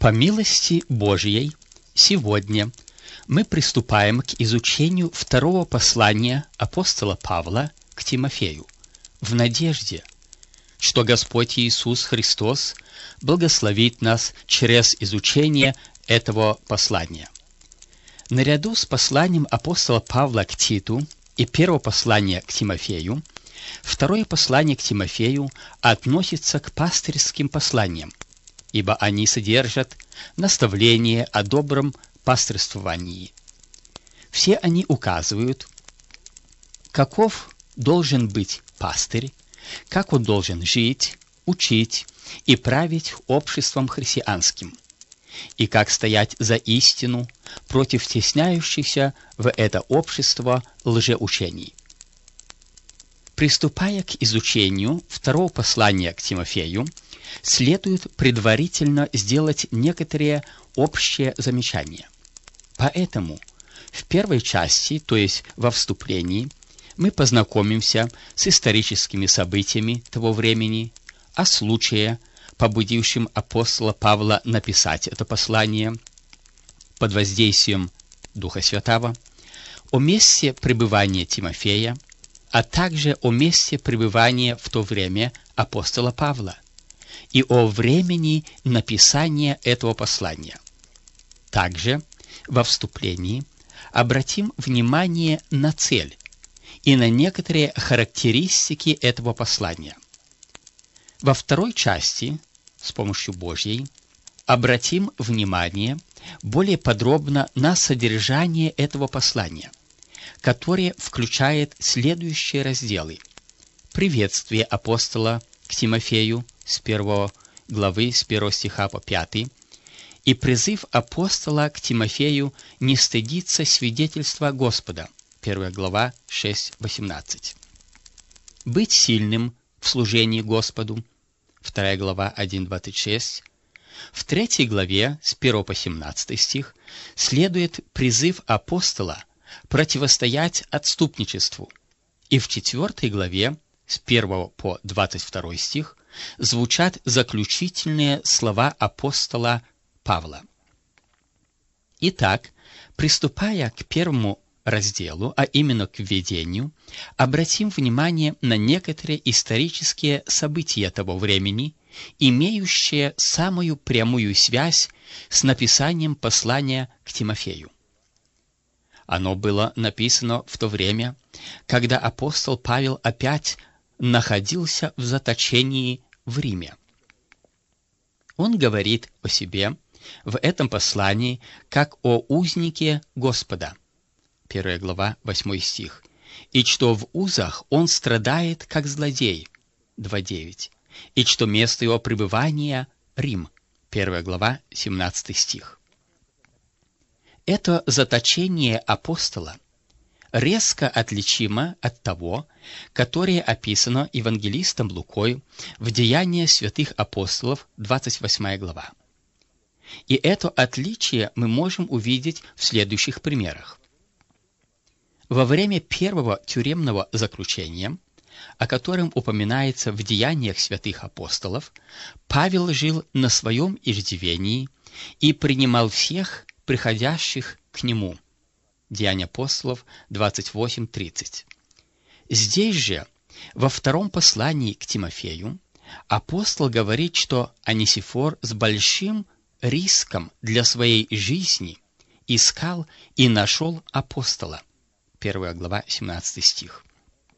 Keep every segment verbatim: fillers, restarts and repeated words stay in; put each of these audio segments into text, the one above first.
По милости Божьей, сегодня мы приступаем к изучению второго послания апостола Павла к Тимофею в надежде, что Господь Иисус Христос благословит нас через изучение этого послания. Наряду с посланием апостола Павла к Титу и первое послание к Тимофею, второе послание к Тимофею относится к пастырским посланиям, ибо они содержат наставление о добром пастырствовании. Все они указывают, каков должен быть пастырь, как он должен жить, учить и править обществом христианским, и как стоять за истину против тесняющихся в это общество лжеучений. Приступая к изучению второго послания к Тимофею, следует предварительно сделать некоторые общие замечания. Поэтому в первой части, то есть во вступлении, мы познакомимся с историческими событиями того времени, о случае, побудившем апостола Павла написать это послание под воздействием Духа Святого, о месте пребывания Тимофея, а также о месте пребывания в то время апостола Павла и о времени написания этого послания. Также во вступлении обратим внимание на цель и на некоторые характеристики этого послания. Во второй части, с помощью Божьей, обратим внимание более подробно на содержание этого послания, которое включает следующие разделы: приветствие апостола к Тимофею с первой главы, с первого стиха по пятый, и призыв апостола к Тимофею не стыдиться свидетельства Господа, первая глава, шесть восемнадцать. Быть сильным в служении Господу, вторая глава, один двадцать шесть. В третьей главе, с первого по семнадцатый стих, следует призыв апостола противостоять отступничеству, и в четвертой главе, с первого по двадцать второй стих, звучат заключительные слова апостола Павла. Итак, приступая к первому разделу, а именно к введению, обратим внимание на некоторые исторические события того времени, имеющие самую прямую связь с написанием послания к Тимофею. Оно было написано в то время, когда апостол Павел опять находился в заточении в Риме. Он говорит о себе в этом послании как о узнике Господа, первая глава, восьмой стих, и что в узах он страдает как злодей, два девять, и что место его пребывания — Рим, первая глава, семнадцатый стих. Это заточение апостола резко отличимо от того, которое описано евангелистом Лукой в Деяниях святых апостолов, двадцать восьмая глава. И это отличие мы можем увидеть в следующих примерах. Во время первого тюремного заключения, о котором упоминается в Деяниях святых апостолов, Павел жил на своем иждивении и принимал всех приходящих к нему. Деяния апостолов двадцать восемь тридцать. Здесь же, во втором послании к Тимофею, апостол говорит, что Онисифор с большим риском для своей жизни искал и нашел апостола. Первая глава, семнадцатый стих.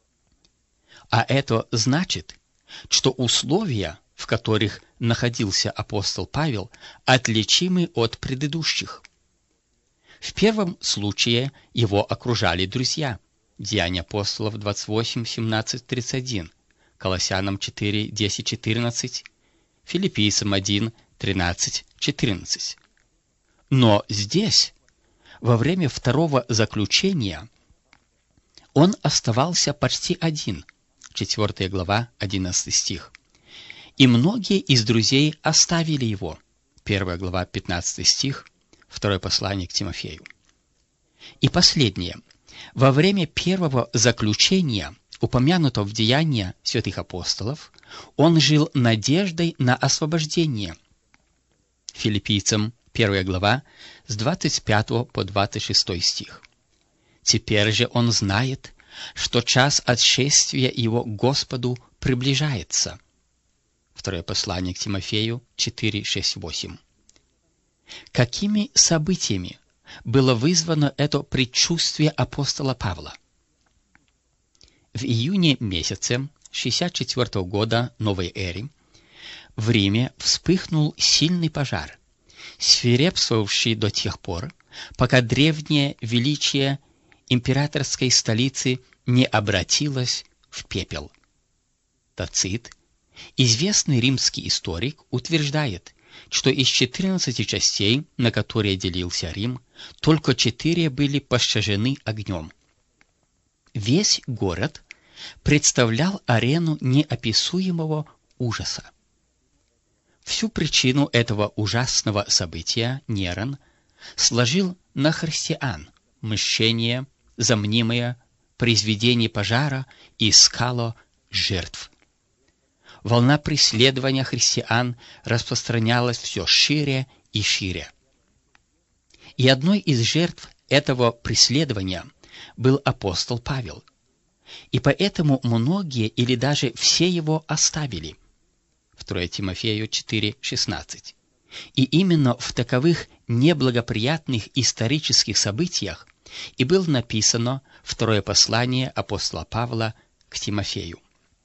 А это значит, что условия, в которых находился апостол Павел, отличимы от предыдущих. В первом случае его окружали друзья. Деяния апостолов двадцать восемь семнадцать тридцать один, Колоссянам четыре десять четырнадцать, Филиппийцам один тринадцать четырнадцать. Но здесь, во время второго заключения, он оставался почти один, четвёртая глава, одиннадцатый стих. И многие из друзей оставили его, первая глава, пятнадцатый стих, второе послание к Тимофею. И последнее. Во время первого заключения, упомянутого в Деяниях святых апостолов, он жил надеждой на освобождение. Филиппийцам, первая глава, с двадцать пятого по двадцать шестой стих. «Теперь же он знает, что час отшествия его к Господу приближается». Второе послание к Тимофею четыре, шесть, восемь. Какими событиями было вызвано это предчувствие апостола Павла? В июне месяце шестьдесят четвёртого года новой эры в Риме вспыхнул сильный пожар, свирепствовавший до тех пор, пока древнее величие императорской столицы не обратилось в пепел. Тацит, известный римский историк, утверждает, что из четырнадцати частей, на которые делился Рим, только четыре были пощажены огнем. Весь город представлял арену неописуемого ужаса. Всю причину этого ужасного события Нерон сложил на христиан, мщение за мнимое произведение пожара и искало жертв. Волна преследования христиан распространялась все шире и шире. И одной из жертв этого преследования был апостол Павел. И поэтому многие или даже все его оставили. второе Тимофею четыре, шестнадцать. И именно в таковых неблагоприятных исторических событиях и было написано второе послание апостола Павла к Тимофею.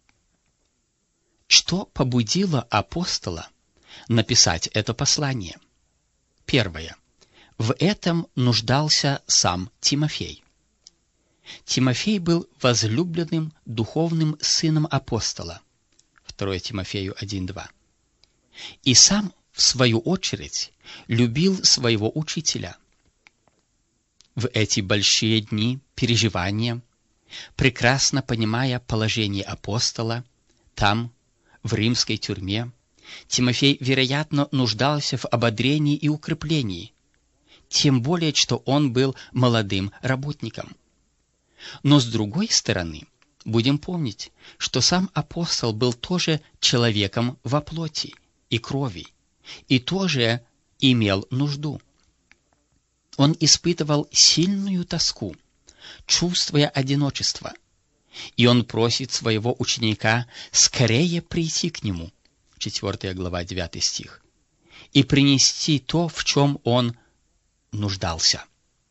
Что побудило апостола написать это послание? Первое. В этом нуждался сам Тимофей. Тимофей был возлюбленным духовным сыном апостола. второе Тимофею один, два. И сам, в свою очередь, любил своего учителя. В эти большие дни переживания, прекрасно понимая положение апостола, там, в римской тюрьме, Тимофей, вероятно, нуждался в ободрении и укреплении, тем более, что он был молодым работником. Но с другой стороны, будем помнить, что сам апостол был тоже человеком во плоти и крови, и тоже имел нужду. Он испытывал сильную тоску, чувствуя одиночество, и он просит своего ученика скорее прийти к нему, четвёртая глава, девятый стих, и принести то, в чем он нуждался.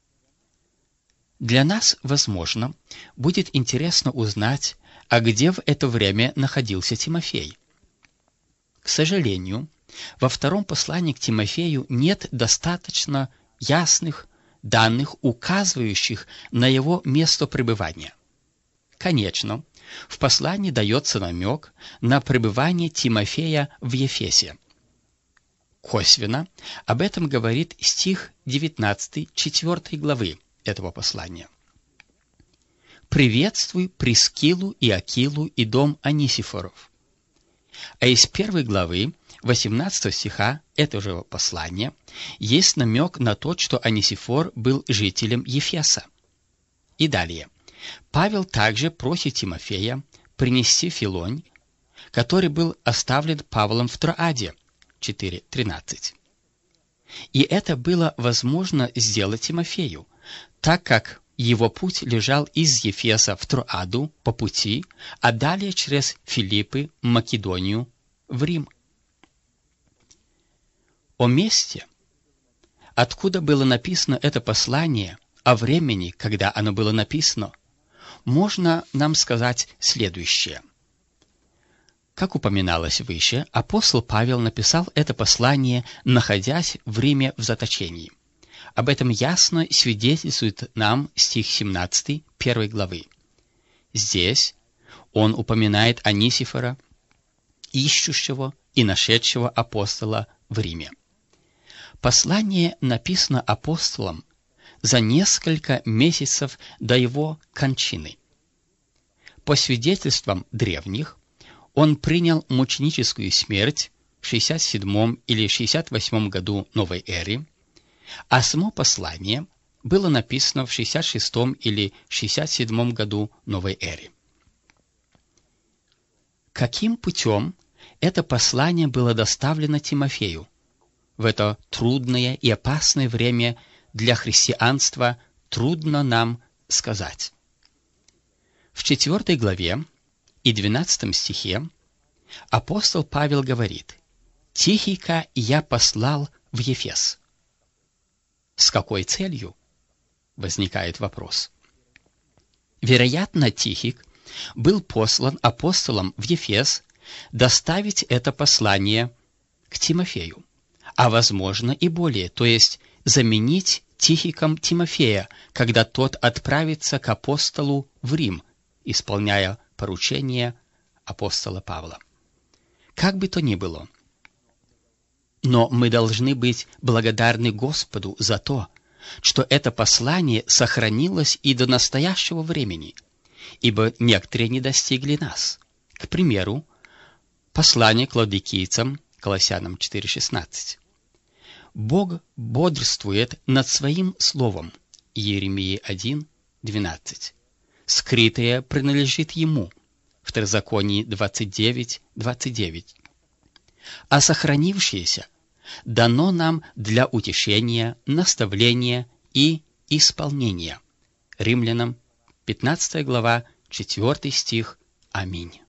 Для нас, возможно, будет интересно узнать, а где в это время находился Тимофей. К сожалению, во втором послании к Тимофею нет достаточно ясных данных, указывающих на его место пребывания. Конечно, в послании дается намек на пребывание Тимофея в Ефесе. Косвенно об этом говорит стих девятнадцатый четвёртой главы этого послания. «Приветствуй Прискилу и Акилу и дом Онисифоров». А из первой главы восемнадцатого стиха этого же послания есть намек на то, что Онисифор был жителем Ефеса. И далее. Павел также просит Тимофея принести Филонь, который был оставлен Павлом в Троаде, четыре тринадцать. И это было возможно сделать Тимофею, так как его путь лежал из Ефеса в Троаду по пути, а далее через Филиппы, Македонию, в Рим. О месте, откуда было написано это послание, о времени, когда оно было написано, можно нам сказать следующее. Как упоминалось выше, апостол Павел написал это послание, находясь в Риме в заточении. Об этом ясно свидетельствует нам стих семнадцатый первой главы. Здесь он упоминает Онисифора, ищущего и нашедшего апостола в Риме. Послание написано апостолом за несколько месяцев до его кончины. По свидетельствам древних, он принял мученическую смерть в шестьдесят седьмом или шестьдесят восьмом году новой эры, а само послание было написано в шестьдесят шестом или шестьдесят седьмом году новой эры. Каким путем это послание было доставлено Тимофею? в это трудное и опасное время для христианства, трудно нам сказать. В четвертой главе и двенадцатом стихе апостол Павел говорит: «Тихика я послал в Ефес». С какой целью? Возникает вопрос. Вероятно, Тихик был послан апостолом в Ефес доставить это послание к Тимофею, а возможно и более, то есть заменить Тихиком Тимофея, когда тот отправится к апостолу в Рим, исполняя поручение апостола Павла. Как бы то ни было, но мы должны быть благодарны Господу за то, что это послание сохранилось и до настоящего времени, ибо некоторые не достигли нас. К примеру, послание к Лаодикийцам, Колоссянам четыре шестнадцать. Бог бодрствует над своим словом, Иеремии один двенадцать. Скрытое принадлежит Ему, Второзаконие двадцать девять двадцать девять. А сохранившееся дано нам для утешения, наставления и исполнения. Римлянам пятнадцатая глава, четвёртый стих. Аминь.